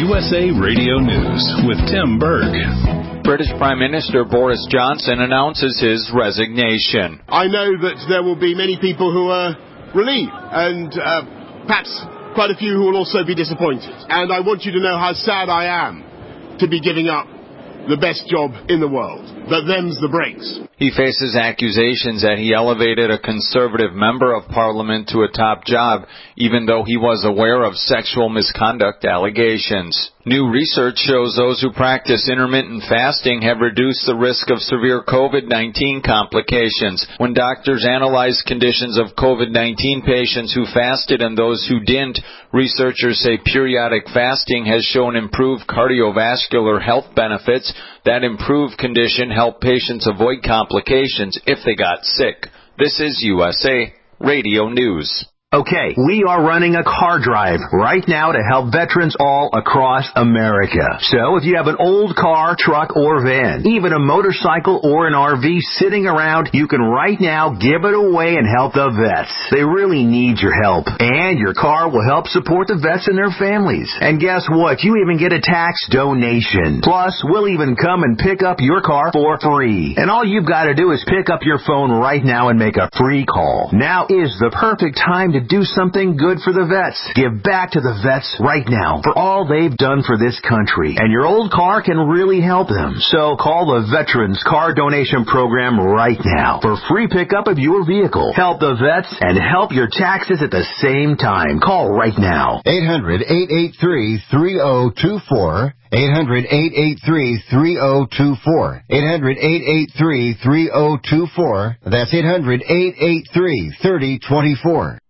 USA Radio News with Tim Berg. British Prime Minister Boris Johnson announces his resignation. I know that there will be many people who are relieved and perhaps quite a few who will also be disappointed. And I want you to know how sad I am to be giving up the best job in the world. But them's the breaks. He faces accusations that he elevated a Conservative member of Parliament to a top job, even though he was aware of sexual misconduct allegations. New research shows those who practice intermittent fasting have reduced the risk of severe COVID-19 complications. When doctors analyzed conditions of COVID-19 patients who fasted and those who didn't, researchers say periodic fasting has shown improved cardiovascular health benefits. That improved condition helped patients avoid complications if they got sick. This is USA Radio News. Okay, we are running a car drive right now to help veterans all across America. So if you have an old car, truck, or van, even a motorcycle or an RV sitting around, you can right now give it away and help the vets. They really need your help. And your car will help support the vets and their families. And guess what? You even get a tax donation. Plus, we'll even come and pick up your car for free. And all you've got to do is pick up your phone right now and make a free call. Now is the perfect time to do something good for the vets. Give back to the vets right now for all they've done for this country. And your old car can really help them. So call the Veterans Car Donation Program right now for free pickup of your vehicle. Help the vets and help your taxes at the same time. Call right now. 800-883-3024. 800-883-3024. 800-883-3024. That's 800-883-3024.